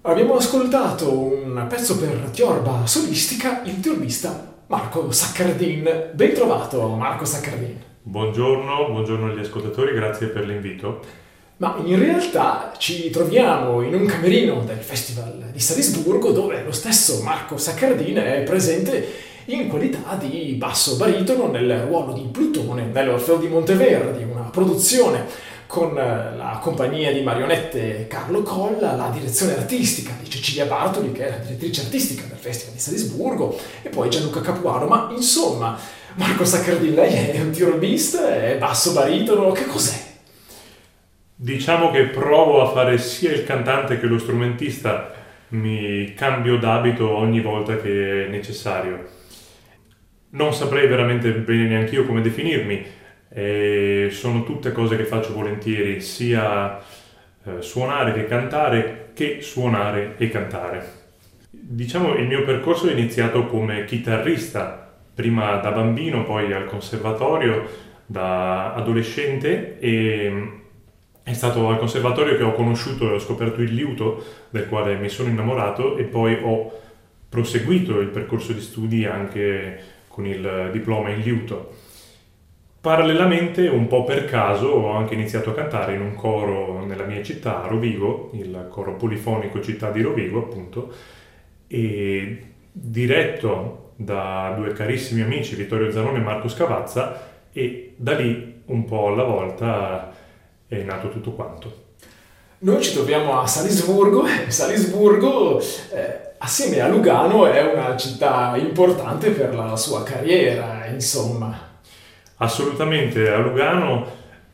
Abbiamo ascoltato un pezzo per tiorba solistica, il tiorbista Marco Saccardin. Ben trovato, Marco Saccardin. Buongiorno agli ascoltatori, grazie per l'invito. Ma in realtà ci troviamo in un camerino del Festival di Salisburgo dove lo stesso Marco Saccardin è presente in qualità di basso baritono nel ruolo di Plutone nell'Orfeo di Monteverdi, una produzione con la compagnia di marionette Carlo Colla, la direzione artistica di Cecilia Bartoli, che è la direttrice artistica del Festival di Salisburgo, e poi Gianluca Capuano. Ma insomma, Marco Saccardin, lei è un tiorbista, è basso baritono, che cos'è? Diciamo che provo a fare sia il cantante che lo strumentista, mi cambio d'abito ogni volta che è necessario. Non saprei veramente bene neanche io come definirmi, sono tutte cose che faccio volentieri, sia suonare che suonare e cantare. Diciamo il mio percorso è iniziato come chitarrista, prima da bambino, poi al conservatorio, da adolescente, e è stato al conservatorio che ho conosciuto e ho scoperto il liuto, del quale mi sono innamorato, e poi ho proseguito il percorso di studi anche con il diploma in liuto. Parallelamente, un po' per caso, ho anche iniziato a cantare in un coro nella mia città, a Rovigo, il coro polifonico Città di Rovigo, appunto, e diretto da due carissimi amici, Vittorio Zanoni e Marco Scavazza, e da lì, un po' alla volta, è nato tutto quanto. Noi ci troviamo a Salisburgo, e Salisburgo, assieme a Lugano, è una città importante per la sua carriera, insomma. Assolutamente, a Lugano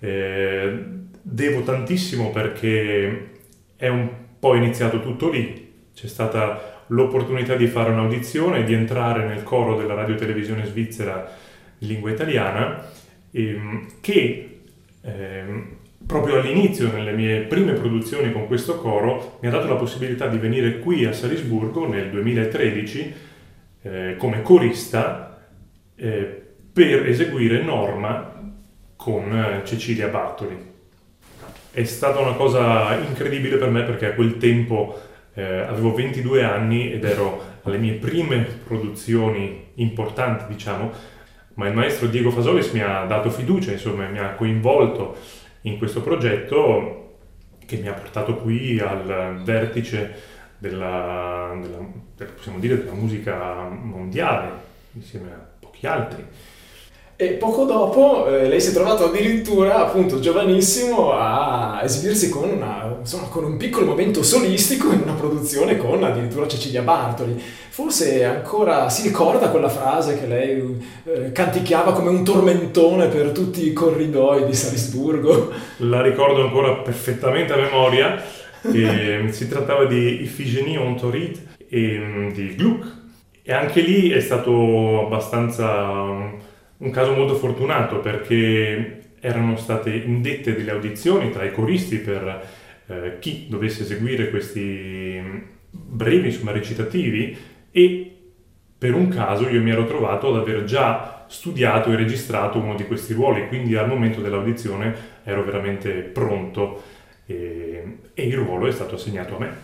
devo tantissimo perché è un po' iniziato tutto lì. C'è stata l'opportunità di fare un'audizione, di entrare nel coro della radio-televisione svizzera in lingua italiana, che proprio all'inizio, nelle mie prime produzioni con questo coro, mi ha dato la possibilità di venire qui a Salisburgo nel 2013 come corista per eseguire Norma con Cecilia Bartoli. È stata una cosa incredibile per me perché a quel tempo avevo 22 anni ed ero alle mie prime produzioni importanti, diciamo, ma il maestro Diego Fasolis mi ha dato fiducia, insomma, mi ha coinvolto in questo progetto che mi ha portato qui al vertice possiamo dire, della musica mondiale, insieme a pochi altri. E poco dopo lei si è trovato addirittura, appunto, giovanissimo a esibirsi con con un piccolo momento solistico in una produzione con addirittura Cecilia Bartoli. Forse ancora si ricorda quella frase che lei canticchiava come un tormentone per tutti i corridoi di Salisburgo. La ricordo ancora perfettamente a memoria. Si trattava di Iphigénie en Tauride e di Gluck. E anche lì è stato abbastanza un caso molto fortunato perché erano state indette delle audizioni tra i coristi per chi dovesse eseguire questi brevi, insomma, recitativi, e per un caso io mi ero trovato ad aver già studiato e registrato uno di questi ruoli, quindi al momento dell'audizione ero veramente pronto e il ruolo è stato assegnato a me.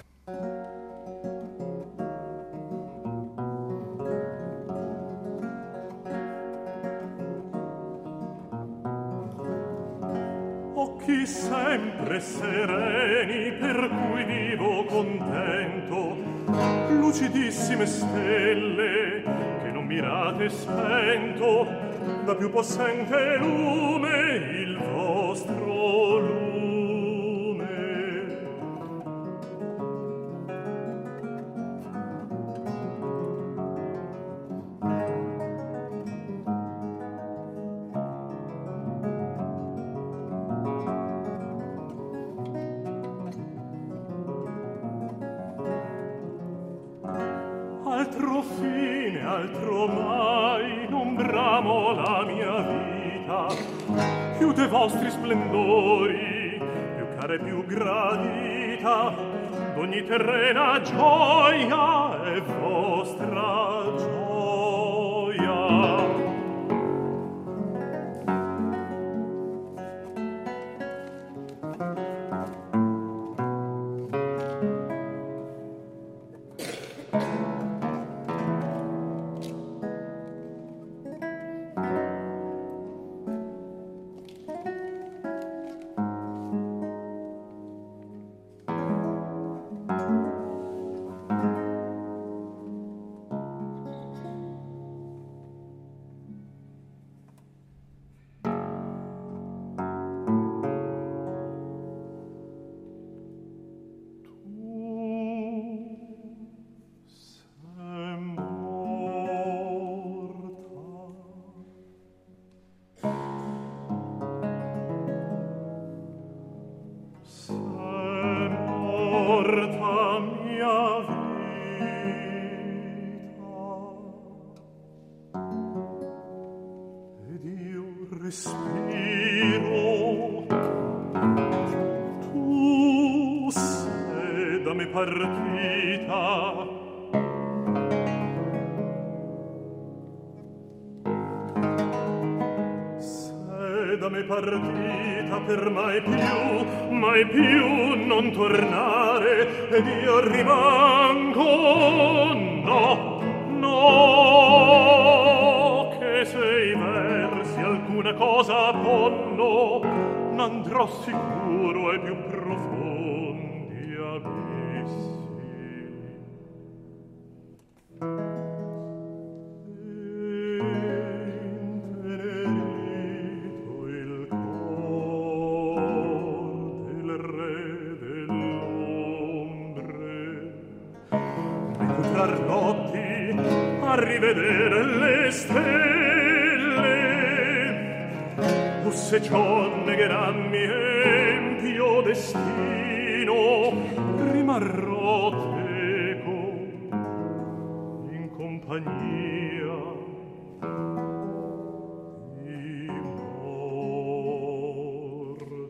Occhi sempre sereni per cui vivo contento, lucidissime stelle che non mirate spento, da più possente lume il vostro lume. Altro fine, altro mai, non bramo la mia vita, più de vostri splendori, più cara e più gradita, d'ogni terrena gioia è vostra gioia. morta mia vita, ed io respiro. Tu sei da me partita, da me partita per mai più non tornare, ed io rimango, no, che se i versi alcuna cosa ponno, n'andrò sicuro ai più profondi abissi. A rivedere le stelle, o se ciò negherà empio destino, rimarrò teco in compagnia di morte.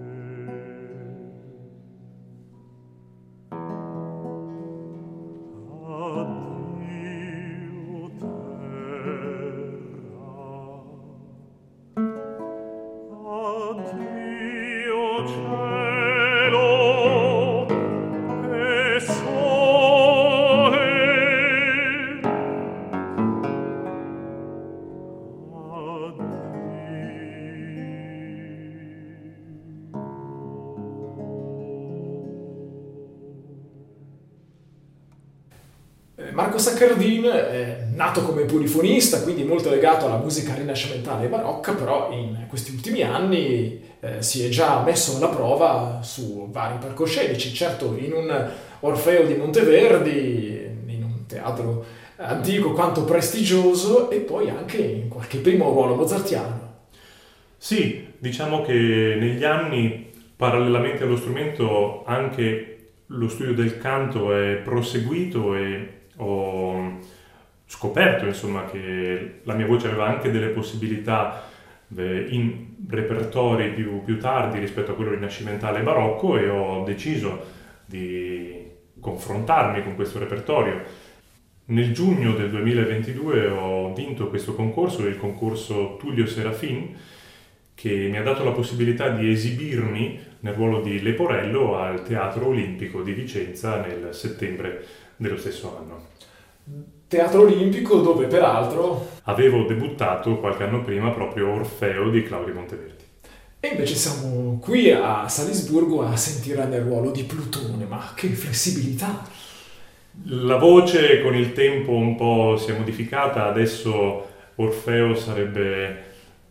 Marco Saccardin è nato come polifonista, quindi molto legato alla musica rinascimentale e barocca, però in questi ultimi anni si è già messo alla prova su vari palcoscenici, certo in un Orfeo di Monteverdi, in un teatro antico quanto prestigioso, e poi anche in qualche primo ruolo mozartiano. Sì, diciamo che negli anni, parallelamente allo strumento, anche lo studio del canto è proseguito e ho scoperto, insomma, che la mia voce aveva anche delle possibilità in repertori più tardi rispetto a quello rinascimentale e barocco, e ho deciso di confrontarmi con questo repertorio. Nel giugno del 2022 ho vinto questo concorso, il concorso Tullio Serafin, che mi ha dato la possibilità di esibirmi nel ruolo di Leporello al Teatro Olimpico di Vicenza nel settembre dello stesso anno. Teatro Olimpico dove peraltro avevo debuttato qualche anno prima proprio Orfeo di Claudio Monteverdi. E invece siamo qui a Salisburgo a sentirla nel ruolo di Plutone, ma che flessibilità! La voce con il tempo un po' si è modificata, adesso Orfeo sarebbe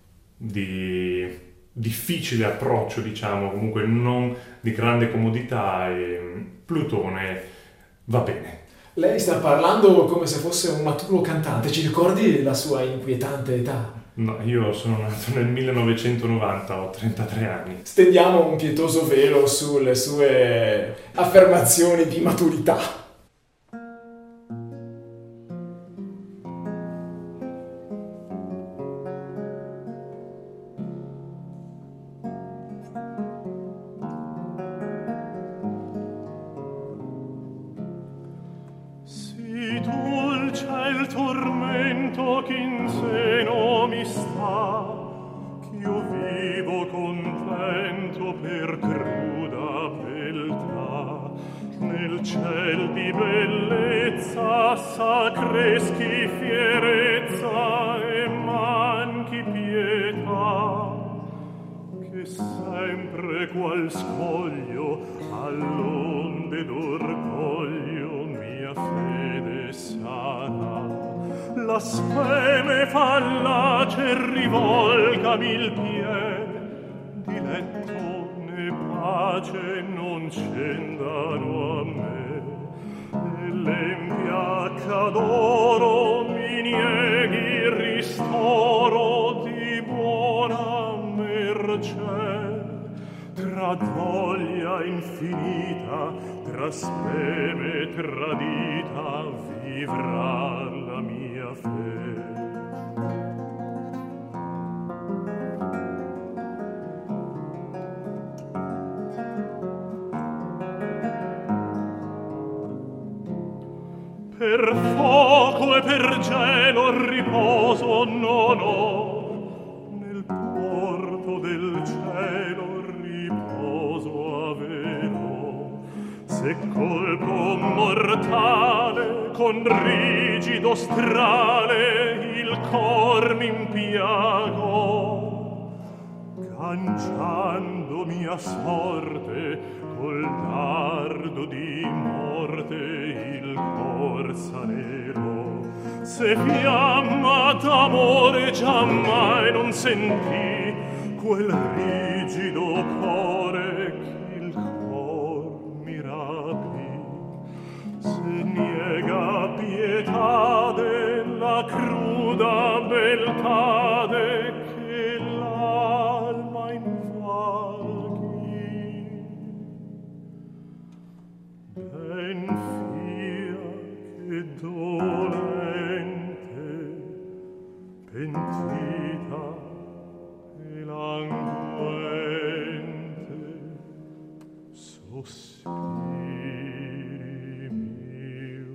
di difficile approccio, diciamo, comunque non di grande comodità, e Plutone va bene. Lei sta parlando come se fosse un maturo cantante, ci ricordi la sua inquietante età? No, io sono nato nel 1990, ho 33 anni. Stendiamo un pietoso velo sulle sue affermazioni di maturità. Il piede di letto né pace non scendano a me, e l'empiacca d'oro mi nieghi il ristoro di buona mercé. Tra mia doglia infinita, tra speme tradita, vivrà la mia fe. Per fuoco e per gelo riposo non ho, nel porto del cielo riposo averò. Se colpo mortale con rigido strale il cor m'impiago, canciando mia sorte col dardo di morte il cor sanerò. Se fiamma d'amore giammai non sentì quel rigido cuore che il cor mi rapì, se niega pietà della cruda beltade che l'alma invaghi, ben fia che dolente, pentita e languente, sospiri mio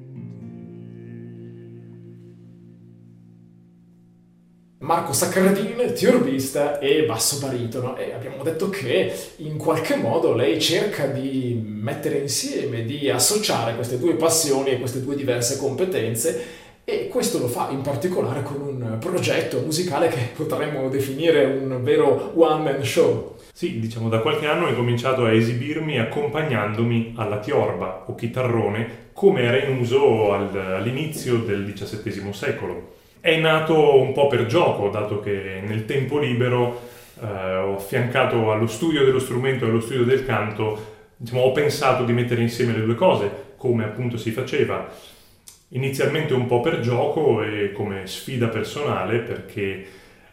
Marco Saccardin, tiorbista e basso baritono, e abbiamo detto che in qualche modo lei cerca di mettere insieme, di associare queste due passioni e queste due diverse competenze, e questo lo fa in particolare con un progetto musicale che potremmo definire un vero one-man show. Sì, diciamo da qualche anno ho incominciato a esibirmi accompagnandomi alla tiorba o chitarrone come era in uso all'inizio del XVII secolo. È nato un po' per gioco, dato che nel tempo libero ho affiancato allo studio dello strumento e allo studio del canto, diciamo, ho pensato di mettere insieme le due cose, come appunto si faceva. Inizialmente un po' per gioco e come sfida personale, perché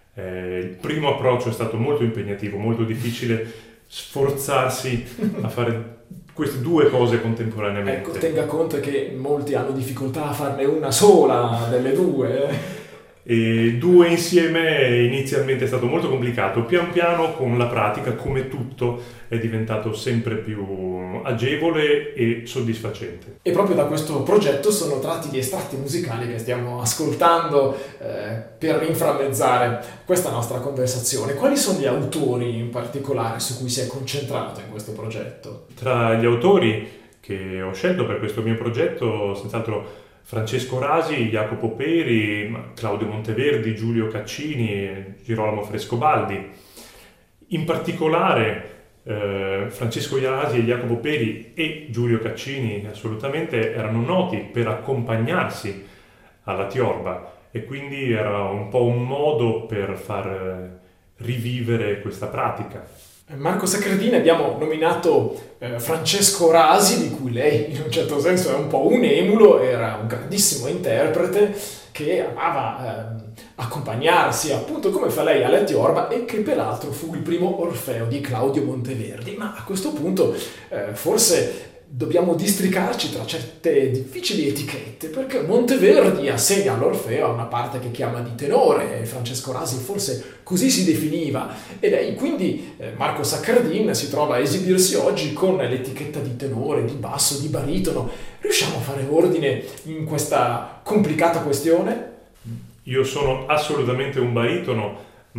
il primo approccio è stato molto impegnativo, molto difficile sforzarsi a fare queste due cose contemporaneamente. Ecco, tenga conto che molti hanno difficoltà a farne una sola delle due. E due insieme inizialmente è stato molto complicato, pian piano con la pratica, come tutto, è diventato sempre più agevole e soddisfacente. E proprio da questo progetto sono tratti gli estratti musicali che stiamo ascoltando per inframmezzare questa nostra conversazione. Quali sono gli autori in particolare su cui si è concentrato in questo progetto? Tra gli autori che ho scelto per questo mio progetto, senz'altro Francesco Rasi, Jacopo Peri, Claudio Monteverdi, Giulio Caccini, Girolamo Frescobaldi. In particolare Francesco Rasi e Jacopo Peri e Giulio Caccini assolutamente erano noti per accompagnarsi alla tiorba, e quindi era un po' un modo per far rivivere questa pratica. Marco Saccardin, abbiamo nominato Francesco Rasi, di cui lei in un certo senso è un po' un emulo, era un grandissimo interprete che amava accompagnarsi appunto come fa lei alla tiorba, e che peraltro fu il primo Orfeo di Claudio Monteverdi. Ma a questo punto forse dobbiamo districarci tra certe difficili etichette, perché Monteverdi assegna all'Orfeo una parte che chiama di tenore, e Francesco Rasi forse così si definiva, e lei quindi, Marco Saccardin, si trova a esibirsi oggi con l'etichetta di tenore, di basso, di baritono. Riusciamo a fare ordine in questa complicata questione? Io sono assolutamente un baritono,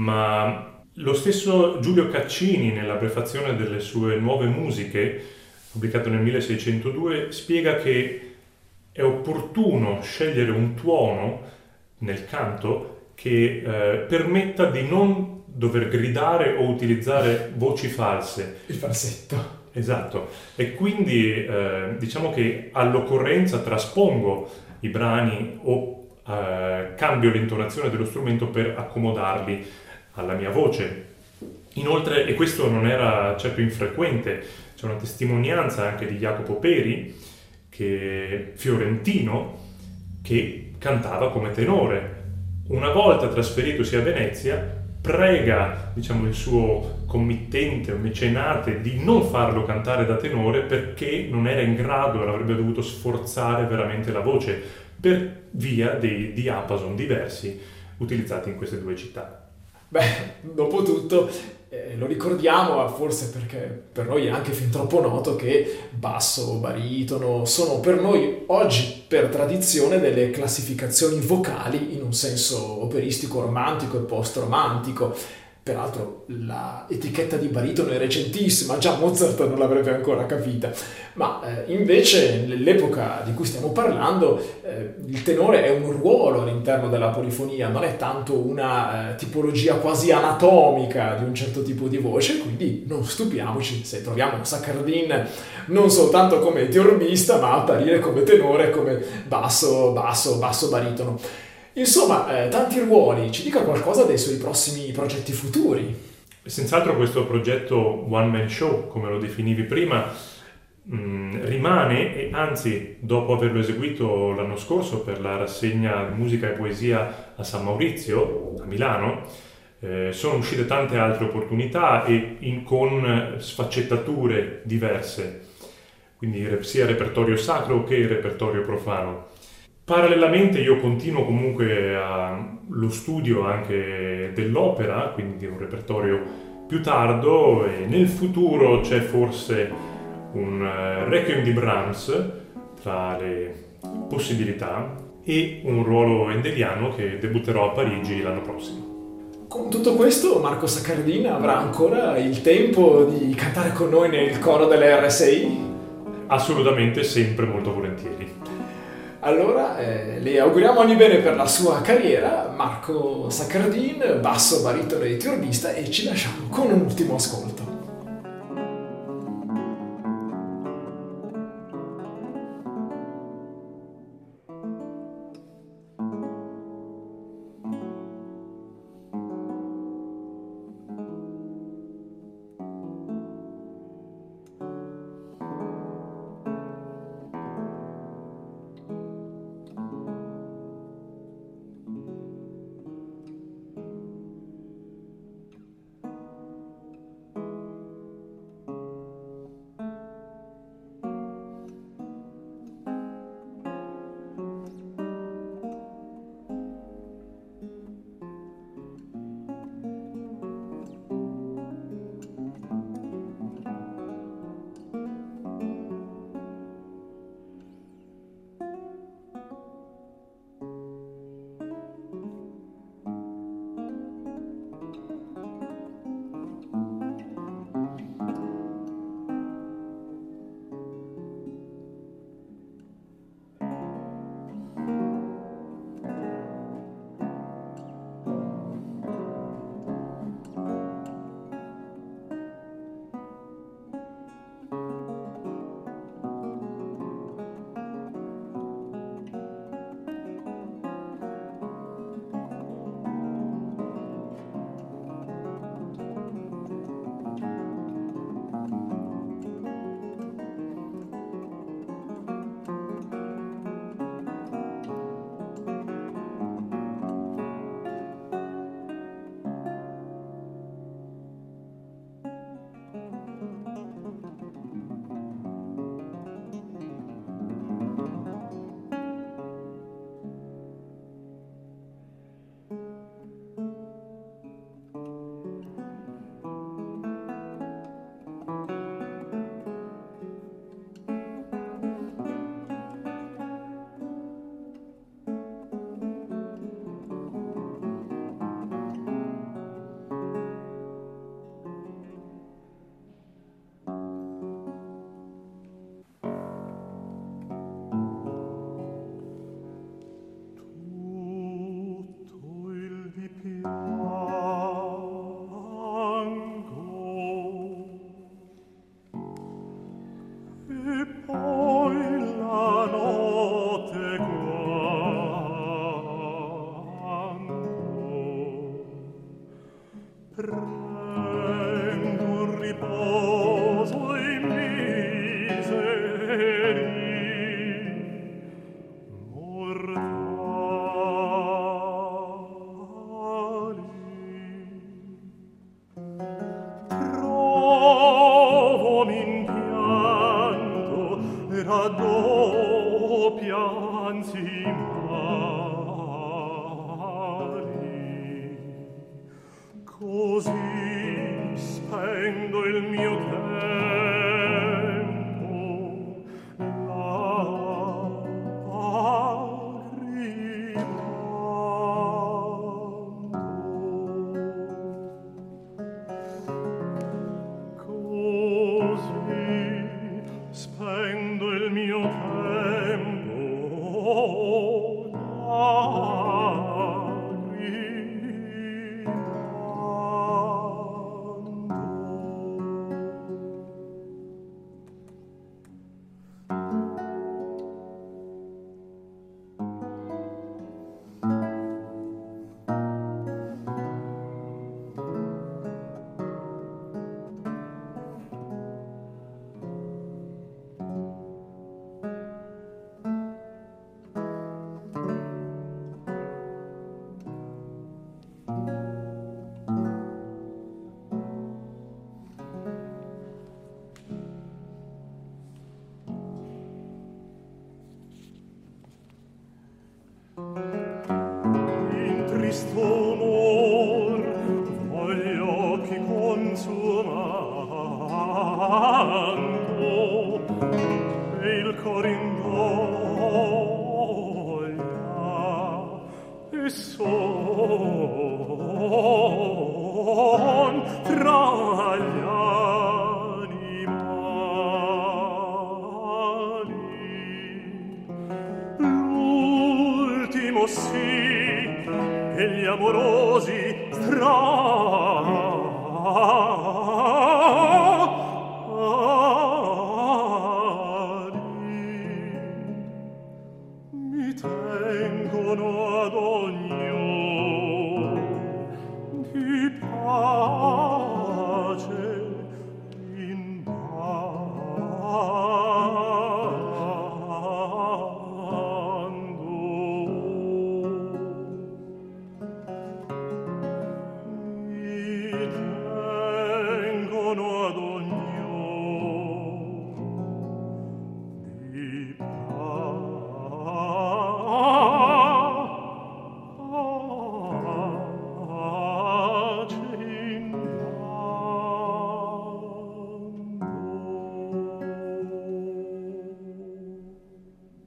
ma lo stesso Giulio Caccini, nella prefazione delle sue nuove musiche, pubblicato nel 1602, spiega che è opportuno scegliere un tuono nel canto che permetta di non dover gridare o utilizzare voci false. Il falsetto. Esatto, e quindi diciamo che all'occorrenza traspongo i brani o cambio l'intonazione dello strumento per accomodarli alla mia voce. Inoltre, e questo non era certo infrequente, c'è una testimonianza anche di Jacopo Peri, fiorentino, che cantava come tenore. Una volta trasferitosi a Venezia, prega, diciamo, il suo committente o mecenate di non farlo cantare da tenore perché non era in grado, avrebbe dovuto sforzare veramente la voce per via dei diapason diversi utilizzati in queste due città. Beh, dopo tutto, lo ricordiamo, forse perché per noi è anche fin troppo noto che basso, baritono sono per noi oggi, per tradizione, delle classificazioni vocali in un senso operistico, romantico e post-romantico. Peraltro la etichetta di baritono è recentissima, già Mozart non l'avrebbe ancora capita, ma invece nell'epoca di cui stiamo parlando il tenore è un ruolo all'interno della polifonia, non è tanto una tipologia quasi anatomica di un certo tipo di voce, quindi non stupiamoci se troviamo Saccardin non soltanto come tiorbista, ma apparire come tenore, come basso, baritono. Insomma, tanti ruoli, ci dica qualcosa dei suoi prossimi progetti futuri. Senz'altro questo progetto One Man Show, come lo definivi prima, rimane, e anzi, dopo averlo eseguito l'anno scorso per la rassegna Musica e Poesia a San Maurizio, a Milano, sono uscite tante altre opportunità e con sfaccettature diverse, quindi sia repertorio sacro che repertorio profano. Parallelamente io continuo comunque lo studio anche dell'opera, quindi di un repertorio più tardo, e nel futuro c'è forse un Requiem di Brahms tra le possibilità e un ruolo endeliano che debutterò a Parigi l'anno prossimo. Con tutto questo Marco Saccardin avrà ancora il tempo di cantare con noi nel coro delle RSI? Assolutamente, sempre molto volentieri. Allora, le auguriamo ogni bene per la sua carriera, Marco Saccardin, basso, baritono e tiorbista, e ci lasciamo con un ultimo ascolto. raddoppia anzi mali, così spendo il mio tempo lagrimando. Così spendo il mio tempo in tristo umor voglio chi consumando e il cor in doglia e son tra gli animali. L'ultimo sì che gli amorosi strali mi tengono ad ognuno di pace in mano.